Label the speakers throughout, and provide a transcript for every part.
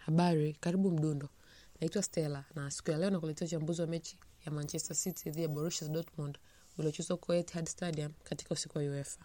Speaker 1: Habari, karibu Mdundo. Naitwa Stella na siku ya leo nakuletea uchambuzi wa mechi ya Manchester City dhidi ya Borussia Dortmund uliochezwa kwa Etihad Stadium katika usiku wa UEFA.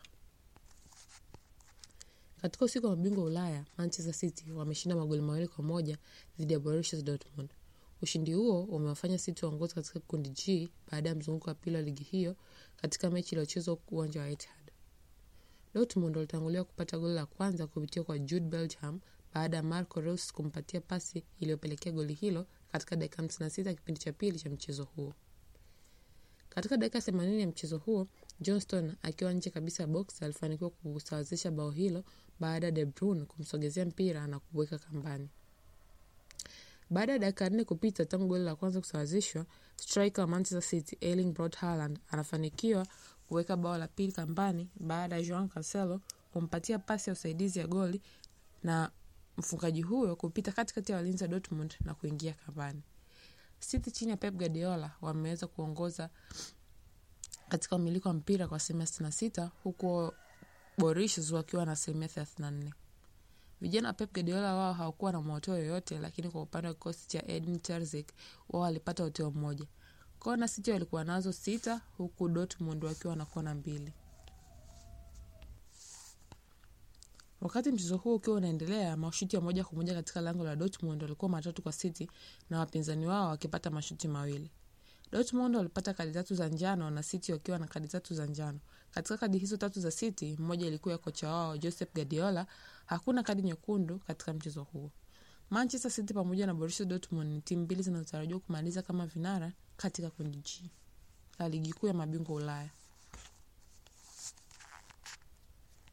Speaker 1: Katika usiku wa mabingwa Ulaya, Manchester City wameshinda magoli 2-1 dhidi ya Borussia Dortmund. Ushindi huo umewafanya City waongoze katika kundi G baada ya mzunguko wa pili wa ligi hiyo katika mechi iliyochezwa uwanja wa Etihad. Dortmund walitangulia kupata goli la kwanza kupitia kwa Jude Bellingham baada ya Marco Reus kumpatia pasi iliyopelekea goli hilo katika dakika 56 kipindi cha pili cha mchezo huo. Katika dakika 80 ya mchezo huo, John Stones akiwa nje kabisa ya box alifanikiwa kusawazisha bao hilo baada ya De Bruyne kumsogezea mpira na kuweka kambani. Baada ya dakika 4 kupita tangu goli la kwanza kusawazishwa, striker wa Manchester City Erling Braut Haaland anafanikiwa kuweka bao la pili kambani baada ya Joao Cancelo kumpatia pasi ya usaidizi ya goli na mfungaji huyo kupita katikati ya walinzi wa Dortmund na kuingia kambani. City chini ya Pep Guardiola wameweza kuongoza katika umiliki wa mpira kwa 66 huku Borussia wakiwa na 34. Vijana wa Pep Guardiola wao hawakuwa na moteo yoyote, lakini kwa upande wa kikosi cha Edin Terzic wao walipata uteo mmoja. Kona City walikuwa nazo 6 huku Dortmund wakiwa na kona 2. Wakati mchezo huo ukiwa unaendelea, mashuti ya moja kwa moja katika lango la Dortmund walikuwa matatu kwa City na wapinzani wao wakipata mashuti mawili. Dortmund walipata kadi 3 za njano na City wakiwa na kadi 3 za njano. Katika kadi hizo 3 za City, moja ilikuwa ya kocha wao Josep Guardiola. Hakuna kadi nyekundu katika mchezo huo. Manchester City pamoja na Borussia Dortmund ni timu mbili zinazotarajiwa kumaliza kama vinara katika kundi G la ligi kuu ya mabingwa Ulaya.